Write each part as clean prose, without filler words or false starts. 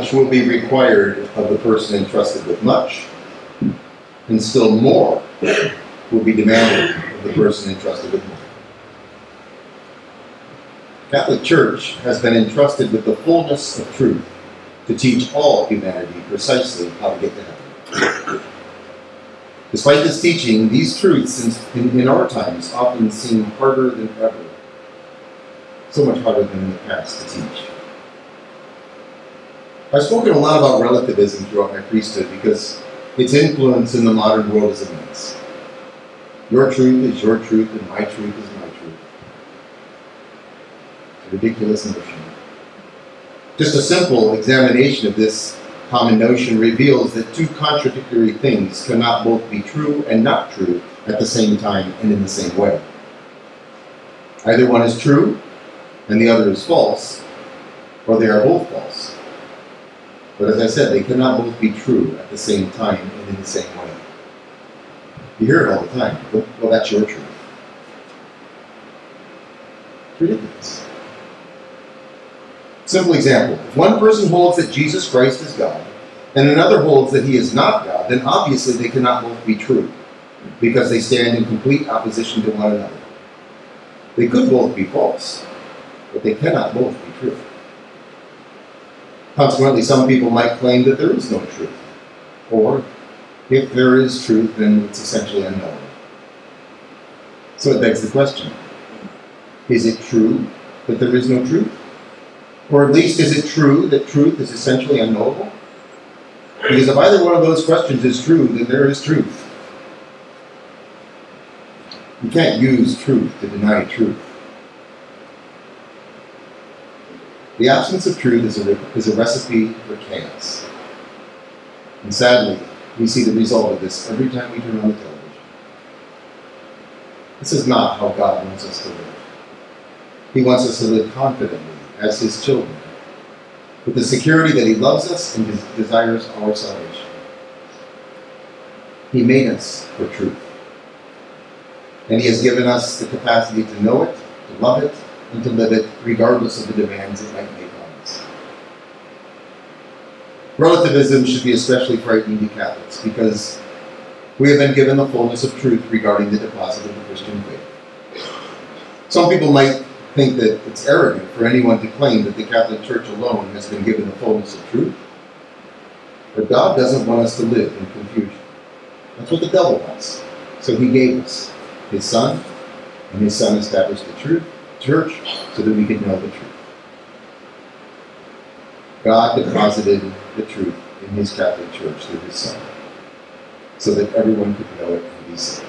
Much will be required of the person entrusted with much, and still more will be demanded of the person entrusted with more. The Catholic Church has been entrusted with the fullness of truth to teach all humanity precisely how to get to heaven. Despite this teaching, these truths in our times often seem harder than ever. So much harder than in the past to teach. I've spoken a lot about relativism throughout my priesthood because its influence in the modern world is immense. Your truth is your truth and my truth is my truth. It's a ridiculous notion. Just a simple examination of this common notion reveals that two contradictory things cannot both be true and not true at the same time and in the same way. Either one is true and the other is false, or they are both false. But as I said, they cannot both be true at the same time and in the same way. You hear it all the time. Well, that's your truth. It's ridiculous. Simple example. If one person holds that Jesus Christ is God, and another holds that he is not God, then obviously they cannot both be true, because they stand in complete opposition to one another. They could both be false, but they cannot both be true. Consequently, some people might claim that there is no truth, or if there is truth, then it's essentially unknown. So it begs the question, is it true that there is no truth? Or at least, is it true that truth is essentially unknowable? Because if either one of those questions is true, then there is truth. You can't use truth to deny truth. The absence of truth is a recipe for chaos. And sadly, we see the result of this every time we turn on the television. This is not how God wants us to live. He wants us to live confidently as his children, with the security that he loves us and desires our salvation. He made us for truth. And he has given us the capacity to know it, to love it, and to live it regardless of the demands it might make on us. Relativism should be especially frightening to Catholics because we have been given the fullness of truth regarding the deposit of the Christian faith. Some people might think that it's arrogant for anyone to claim that the Catholic Church alone has been given the fullness of truth. But God doesn't want us to live in confusion. That's what the devil wants. So he gave us his Son, and his Son established the church so that we could know the truth. God deposited the truth in his Catholic Church through his Son, so that everyone could know it and be saved.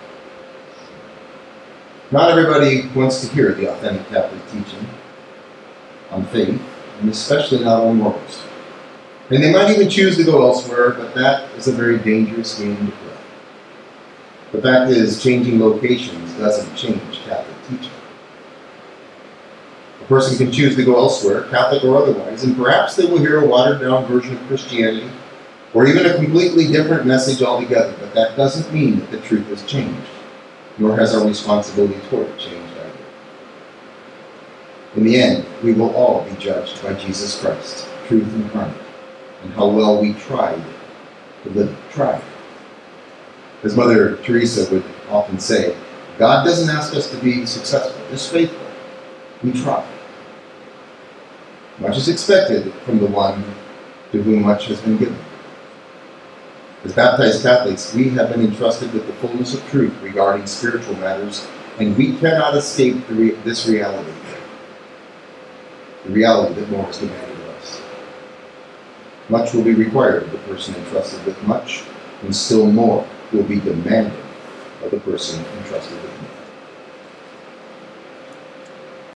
Not everybody wants to hear the authentic Catholic teaching on faith, and especially not on morals. And they might even choose to go elsewhere, but that is a very dangerous game to play. The fact is, changing locations doesn't change Catholic teaching. A person can choose to go elsewhere, Catholic or otherwise, and perhaps they will hear a watered-down version of Christianity, or even a completely different message altogether, but that doesn't mean that the truth has changed, nor has our responsibility toward it changed either. In the end, we will all be judged by Jesus Christ, truth incarnate, and how well we tried to live it. Tried. As Mother Teresa would often say, God doesn't ask us to be successful, just faithful. We try. Much is expected from the one to whom much has been given. As baptized Catholics, we have been entrusted with the fullness of truth regarding spiritual matters, and we cannot escape this reality. The reality that more is demanded of us. Much will be required of the person entrusted with much, and still more will be demanded of the person entrusted with more.